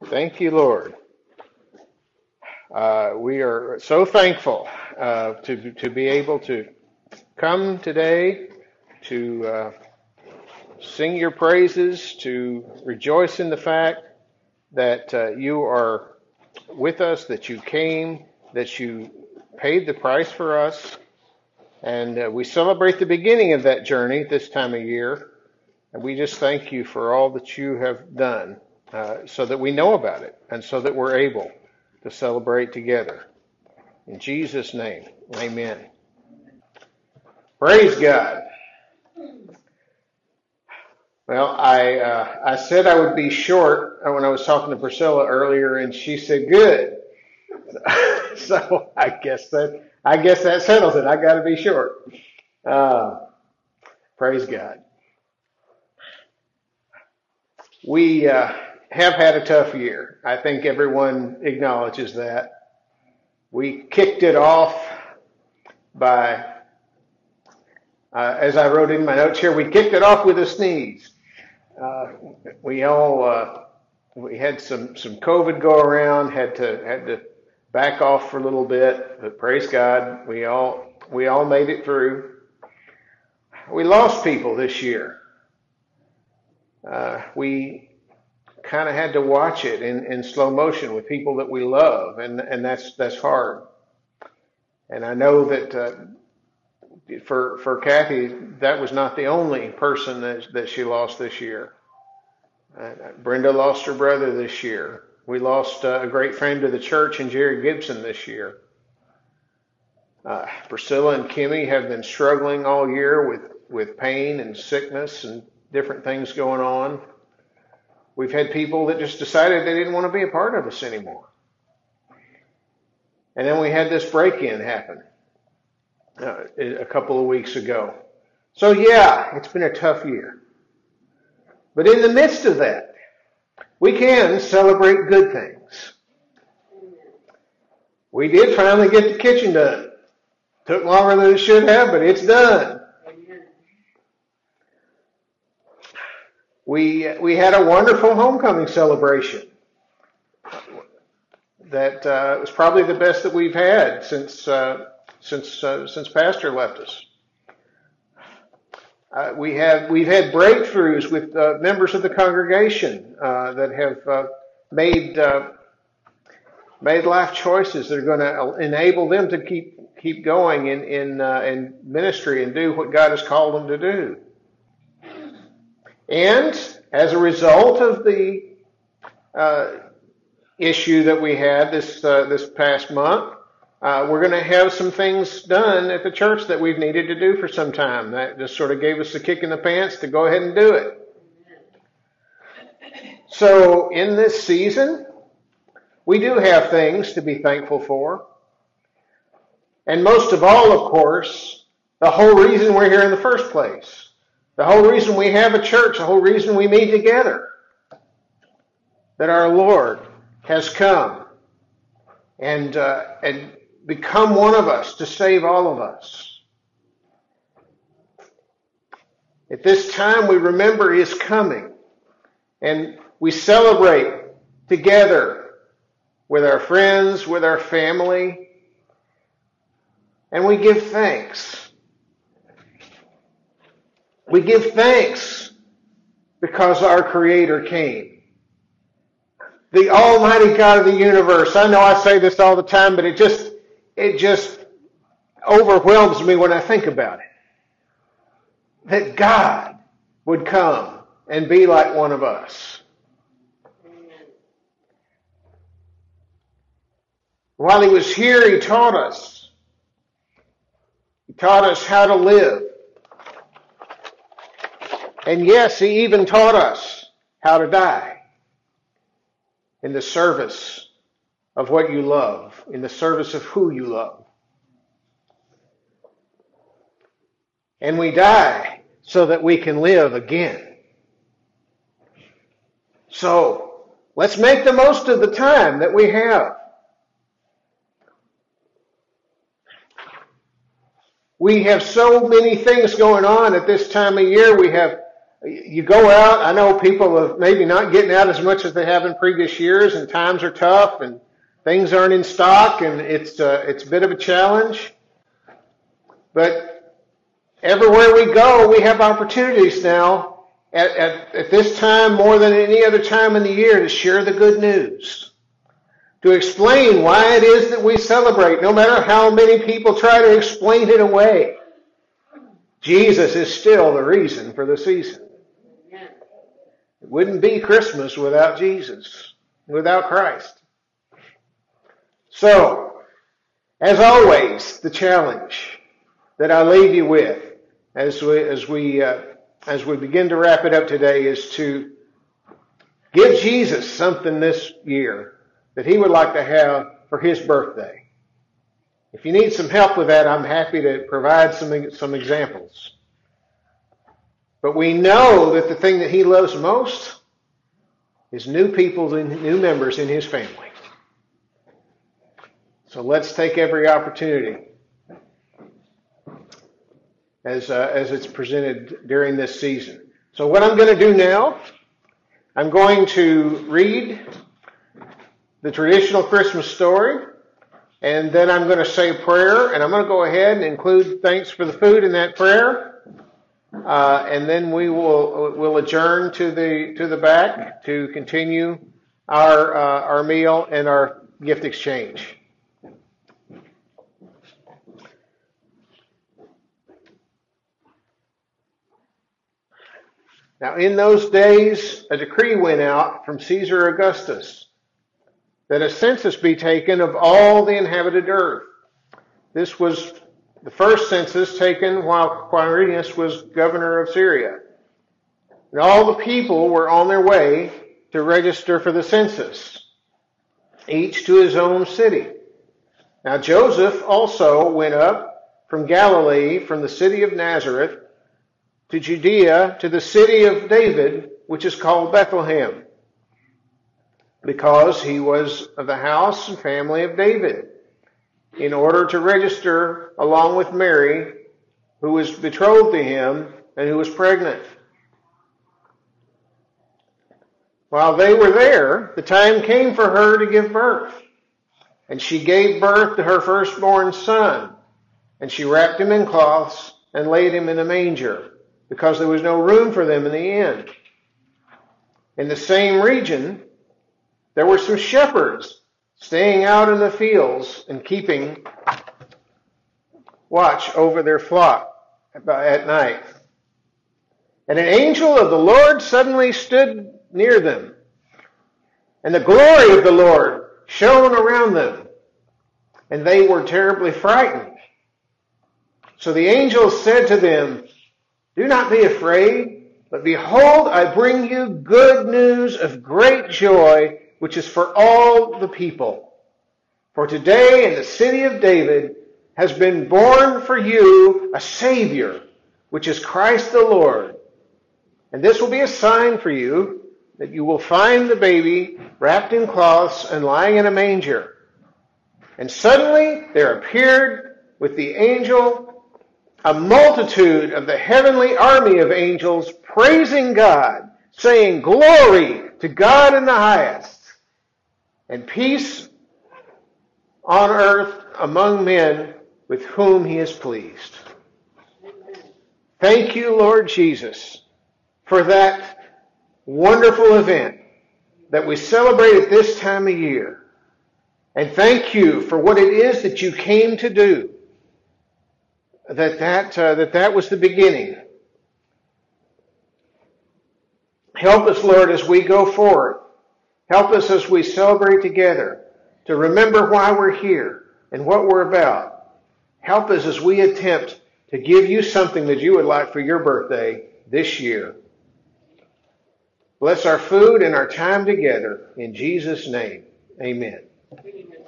Thank you, Lord. We are so thankful to be able to come today to sing your praises, to rejoice in the fact that you are with us, that you came, that you paid the price for us. And we celebrate the beginning of that journey this time of year. And we just thank you for all that you have done so that we know about it and so that we're able to celebrate together. In Jesus' name, amen. Praise God. Well, I said I would be short when I was talking to Priscilla earlier, and she said, good. So I guess that settles it. I got to be short. Praise God. We have had a tough year. I think everyone acknowledges that. We kicked it off by, as I wrote in my notes here, we kicked it off with a sneeze. We had some COVID go around, had to back off for a little bit, but praise God, we all made it through. We lost people this year. We kind of had to watch it in slow motion with people that we love, and that's hard. And I know that for Kathy, that was not the only person that she lost this year. Brenda lost her brother this year. We lost a great friend of the church in Jerry Gibson this year. Priscilla and Kimmy have been struggling all year with pain and sickness and different things going on. We've had people that just decided they didn't want to be a part of us anymore. And then we had this break-in happen a couple of weeks ago. So yeah, it's been a tough year. But in the midst of that, we can celebrate good things. We did finally get the kitchen done. Took longer than it should have, but it's done. We had a wonderful homecoming celebration that was probably the best that we've had since Pastor left us. We've had breakthroughs with members of the congregation that have made life choices that are going to enable them to keep going in ministry and do what God has called them to do. And as a result of the issue that we had this past month, we're going to have some things done at the church that we've needed to do for some time. That just sort of gave us a kick in the pants to go ahead and do it. So in this season, we do have things to be thankful for. And most of all, of course, the whole reason we're here in the first place. The whole reason we have a church, the whole reason we meet together, that our Lord has come and become one of us to save all of us. At this time, we remember His coming, and we celebrate together with our friends, with our family, and we give thanks. We give thanks because our Creator came. The Almighty God of the universe. I know I say this all the time, but it just overwhelms me when I think about it. That God would come and be like one of us. While He was here, He taught us. He taught us how to live. And yes, He even taught us how to die in the service of what you love, in the service of who you love. And we die so that we can live again. So, let's make the most of the time that we have. We have so many things going on at this time of year. We have You go out, I know people are maybe not getting out as much as they have in previous years, and times are tough, and things aren't in stock, and it's a bit of a challenge. But everywhere we go, we have opportunities now at this time more than any other time in the year to share the good news, to explain why it is that we celebrate, no matter how many people try to explain it away. Jesus is still the reason for the season. It wouldn't be Christmas without Jesus, without Christ. So, as always, the challenge that I leave you with as we begin to wrap it up today is to give Jesus something this year that he would like to have for his birthday. If you need some help with that, I'm happy to provide some examples. But we know that the thing that he loves most is new people and new members in his family. So let's take every opportunity as it's presented during this season. So what I'm going to do now, I'm going to read the traditional Christmas story, and then I'm going to say a prayer, and I'm going to go ahead and include thanks for the food in that prayer, and then we'll adjourn to the back to continue our meal and our gift exchange. Now, in those days, a decree went out from Caesar Augustus that a census be taken of all the inhabited earth. This was the first census taken while Quirinius was governor of Syria. And all the people were on their way to register for the census, each to his own city. Now Joseph also went up from Galilee, from the city of Nazareth, to Judea, to the city of David, which is called Bethlehem, because he was of the house and family of David, in order to register along with Mary, who was betrothed to him and who was pregnant. While they were there, the time came for her to give birth. And she gave birth to her firstborn son. And she wrapped him in cloths and laid him in a manger, because there was no room for them in the inn. In the same region, there were some shepherds staying out in the fields and keeping watch over their flock at night. And an angel of the Lord suddenly stood near them, and the glory of the Lord shone around them, and they were terribly frightened. So the angel said to them, "Do not be afraid, but behold, I bring you good news of great joy, which is for all the people. For today in the city of David has been born for you a Savior, which is Christ the Lord. And this will be a sign for you, that you will find the baby wrapped in cloths and lying in a manger." And suddenly there appeared with the angel a multitude of the heavenly army of angels praising God, saying, "Glory to God in the highest, and peace on earth among men with whom he is pleased." Thank you, Lord Jesus, for that wonderful event that we celebrate at this time of year. And thank you for what it is that you came to do. That was the beginning. Help us, Lord, as we go forward. Help us as we celebrate together to remember why we're here and what we're about. Help us as we attempt to give you something that you would like for your birthday this year. Bless our food and our time together. In Jesus' name, amen.